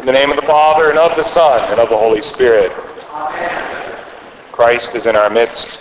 In the name of the Father, and of the Son, and of the Holy Spirit. Amen. Christ is in our midst.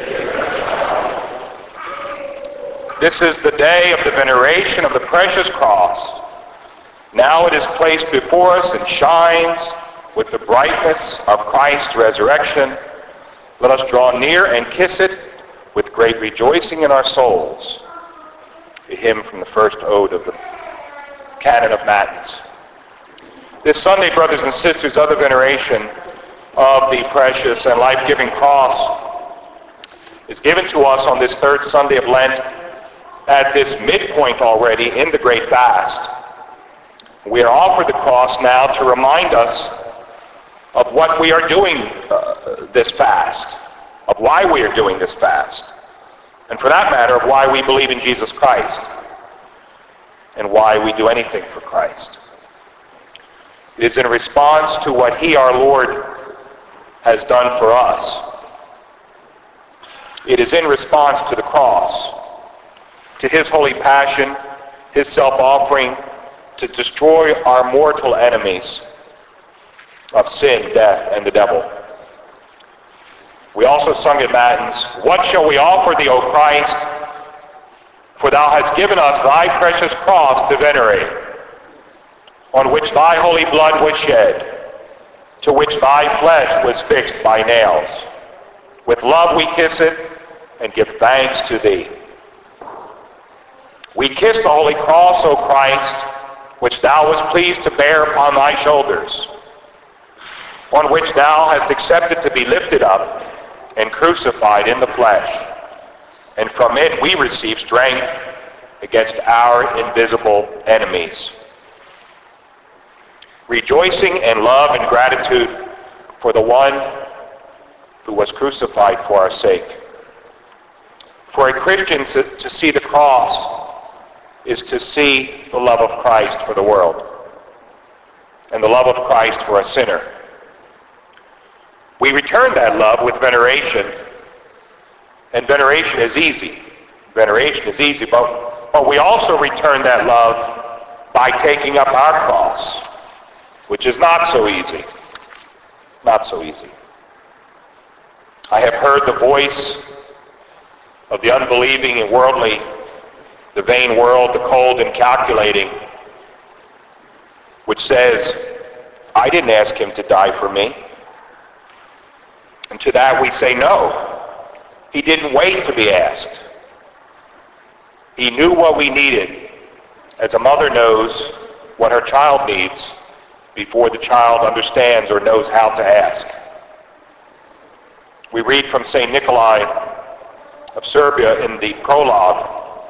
This is the day of the veneration of the precious cross. Now it is placed before us and shines with the brightness of Christ's resurrection. Let us draw near and kiss it with great rejoicing in our souls. A hymn from the first ode of the Canon of Matins. This Sunday, brothers and sisters, of the veneration of the precious and life-giving cross is given to us on this third Sunday of Lent at this midpoint already in the great fast. We are offered the cross now to remind us of what we are doing this fast, of why we are doing this fast, and for that matter, of why we believe in Jesus Christ and why we do anything for Christ. It is in response to what he, our Lord, has done for us. It is in response to the cross, to his holy passion, his self-offering to destroy our mortal enemies of sin, death, and the devil. We also sung at Matins, "What shall we offer thee, O Christ? For thou hast given us thy precious cross to venerate, on which thy holy blood was shed, to which thy flesh was fixed by nails. With love we kiss it and give thanks to thee." We kiss the holy cross, O Christ, which thou wast pleased to bear upon thy shoulders, on which thou hast accepted to be lifted up and crucified in the flesh, and from it we receive strength against our invisible enemies. Rejoicing in love and gratitude for the one who was crucified for our sake. For a Christian to see the cross is to see the love of Christ for the world and the love of Christ for a sinner. We return that love with veneration, and veneration is easy. Veneration is easy, but we also return that love by taking up our cross, which is not so easy. Not so easy. I have heard the voice of the unbelieving and worldly, the vain world, the cold and calculating, which says, "I didn't ask him to die for me." And to that we say, no. He didn't wait to be asked. He knew what we needed, as a mother knows what her child needs before the child understands or knows how to ask. We read from St. Nikolai of Serbia in the prologue.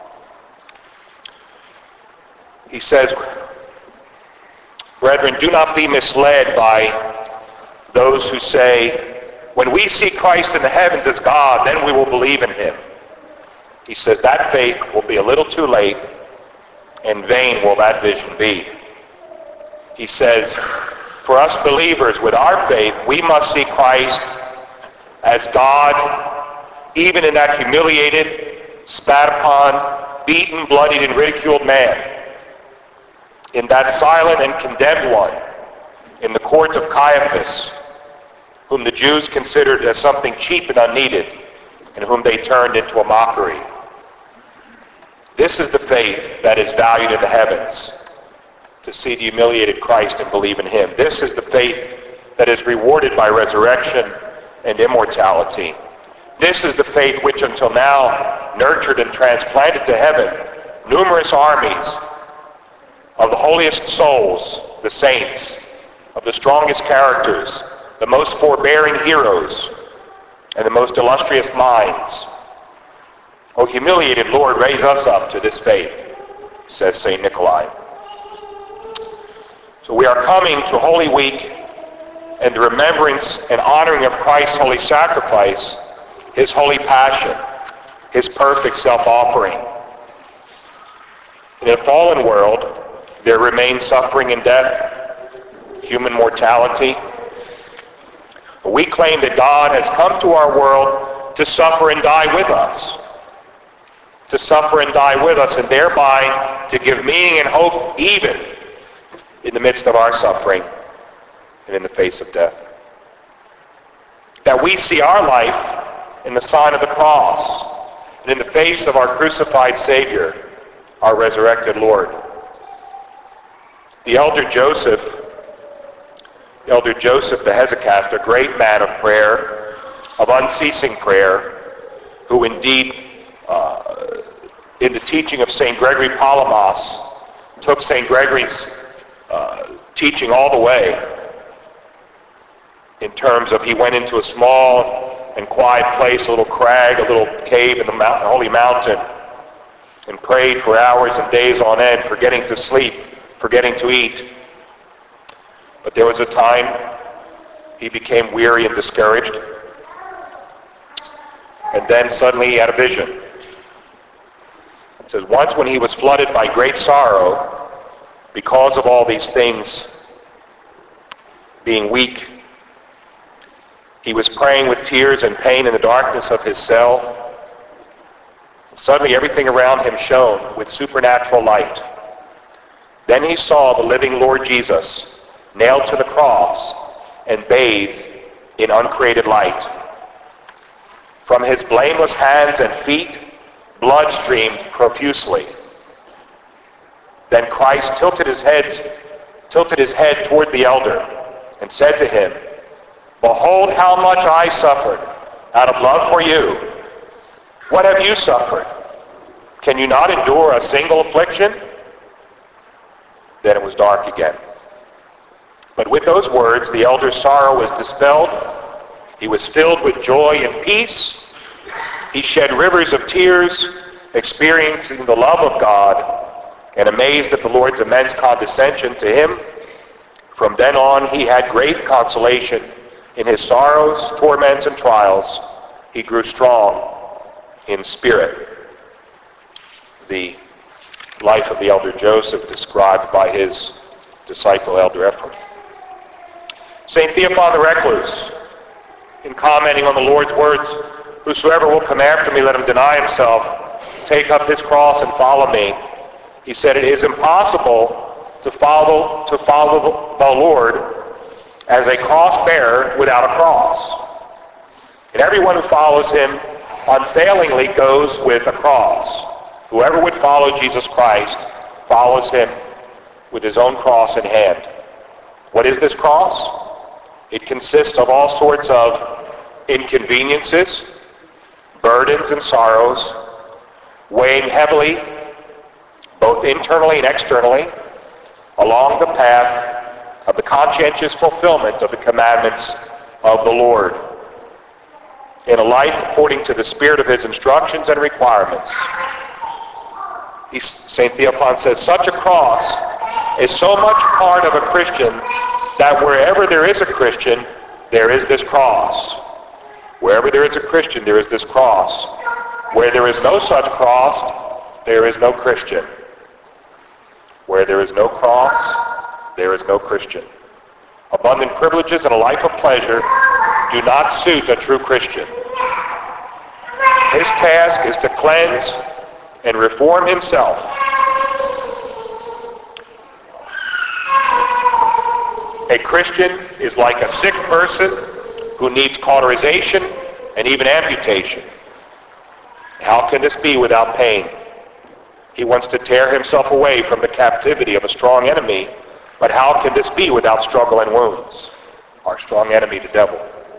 He says, "Brethren, do not be misled by those who say, when we see Christ in the heavens as God, then we will believe in him." He says that faith will be a little too late, and vain will that vision be. He says, for us believers with our faith, we must see Christ as God, even in that humiliated, spat upon, beaten, bloodied, and ridiculed man, in that silent and condemned one, in the court of Caiaphas, whom the Jews considered as something cheap and unneeded, and whom they turned into a mockery. This is the faith that is valued in the heavens, to see the humiliated Christ and believe in him. This is the faith that is rewarded by resurrection and immortality. This is the faith which until now nurtured and transplanted to heaven numerous armies of the holiest souls, the saints, of the strongest characters, the most forbearing heroes, and the most illustrious minds. O humiliated Lord, raise us up to this faith, says St. Nikolai. So we are coming to Holy Week and the remembrance and honoring of Christ's holy sacrifice, his holy passion, his perfect self-offering. In a fallen world, there remains suffering and death, human mortality. We claim that God has come to our world to suffer and die with us. To suffer and die with us, and thereby to give meaning and hope even in the midst of our suffering and in the face of death. That we see our life in the sign of the cross and in the face of our crucified Savior, our resurrected Lord. The elder Joseph the Hesychast, a great man of prayer, of unceasing prayer, who indeed, in the teaching of St. Gregory Palamas, took St. Gregory's teaching all the way in terms of he went into a small and quiet place, a little crag, a little cave in the holy mountain, and prayed for hours and days on end, forgetting to sleep, forgetting to eat. But there was a time he became weary and discouraged, and then suddenly he had a vision. It says, once when he was flooded by great sorrow because of all these things, being weak, he was praying with tears and pain in the darkness of his cell. Suddenly everything around him shone with supernatural light. Then he saw the living Lord Jesus nailed to the cross and bathed in uncreated light. From his blameless hands and feet, blood streamed profusely. Then Christ tilted his head toward the elder and said to him, "Behold how much I suffered out of love for you. What have you suffered? Can you not endure a single affliction?" Then it was dark again. But with those words, the elder's sorrow was dispelled. He was filled with joy and peace. He shed rivers of tears, experiencing the love of God, and amazed at the Lord's immense condescension to him. From then on, he had great consolation in his sorrows, torments, and trials. He grew strong in spirit. The life of the elder Joseph described by his disciple, Elder Ephraim. St. Theophan the Recluse, in commenting on the Lord's words, "Whosoever will come after me, let him deny himself, take up his cross and follow me," he said, "It is impossible to follow the Lord as a cross bearer without a cross. And everyone who follows him unfailingly goes with a cross. Whoever would follow Jesus Christ follows him with his own cross in hand." What is this cross? It consists of all sorts of inconveniences, burdens and sorrows, weighing heavily, both internally and externally, along the path of the conscientious fulfillment of the commandments of the Lord, in a life according to the spirit of his instructions and requirements. St. Theophan says, such a cross is so much part of a Christian that wherever there is a Christian, there is this cross. Wherever there is a Christian, there is this cross. Where there is no such cross, there is no Christian. Where there is no cross, there is no Christian. Abundant privileges and a life of pleasure do not suit a true Christian. His task is to cleanse and reform himself. A Christian is like a sick person who needs cauterization and even amputation. How can this be without pain? He wants to tear himself away from the captivity of a strong enemy, but how can this be without struggle and wounds? Our strong enemy, the devil.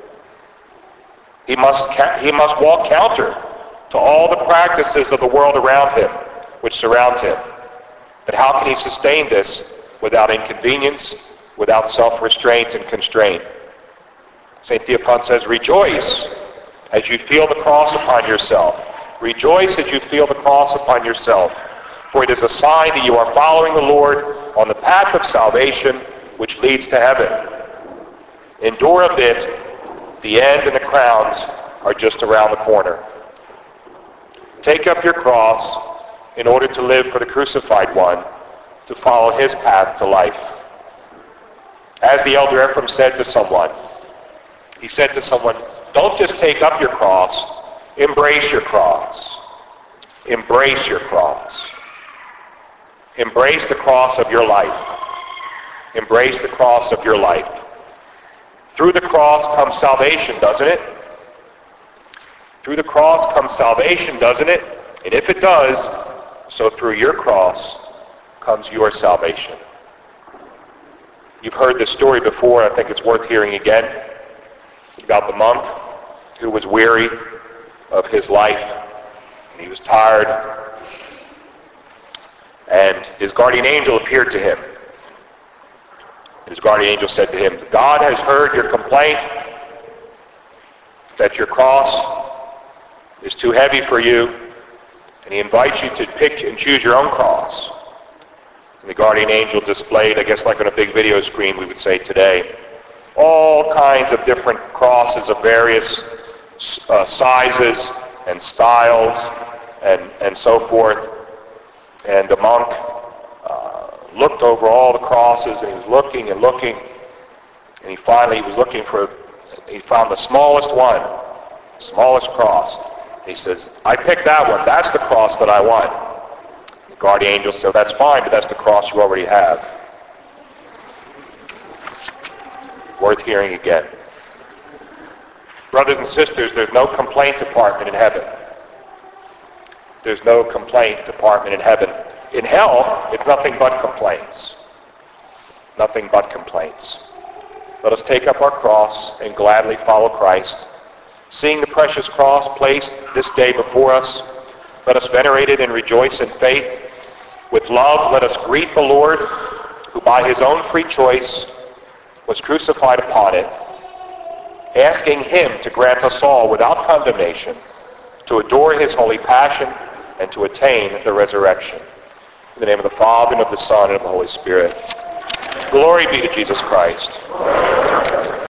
He must walk counter to all the practices of the world around him, which surround him. But how can he sustain this without inconvenience, without self-restraint and constraint? St. Theophan says, rejoice as you feel the cross upon yourself. Rejoice as you feel the cross upon yourself, for it is a sign that you are following the Lord on the path of salvation which leads to heaven. Endure a bit. The end and the crowns are just around the corner. Take up your cross in order to live for the crucified one, to follow his path to life. As the elder Ephraim said to someone, he said to someone, don't just take up your cross, embrace your cross. Embrace your cross. Embrace the cross of your life. Embrace the cross of your life. Through the cross comes salvation, doesn't it? Through the cross comes salvation, doesn't it? And if it does, so through your cross comes your salvation. You've heard this story before, and I think it's worth hearing again, about the monk who was weary of his life, and he was tired, and his guardian angel appeared to him. His guardian angel said to him, God has heard your complaint that your cross is too heavy for you, and he invites you to pick and choose your own cross. And the guardian angel displayed, I guess like on a big video screen we would say today, all kinds of different crosses of various sizes and styles and so forth. And the monk looked over all the crosses, and he was looking and looking, and he found the smallest one, smallest cross. And he says, I picked that one. That's the cross that I want. The guardian angel said, that's fine, but that's the cross you already have. Worth hearing again. Brothers and sisters, there's no complaint department in heaven. There's no complaint department in heaven. In hell, it's nothing but complaints. Nothing but complaints. Let us take up our cross and gladly follow Christ. Seeing the precious cross placed this day before us, let us venerate it and rejoice in faith. With love, let us greet the Lord, who by his own free choice was crucified upon it, asking him to grant us all without condemnation to adore his holy passion and to attain the resurrection. In the name of the Father, and of the Son, and of the Holy Spirit. Glory be to Jesus Christ.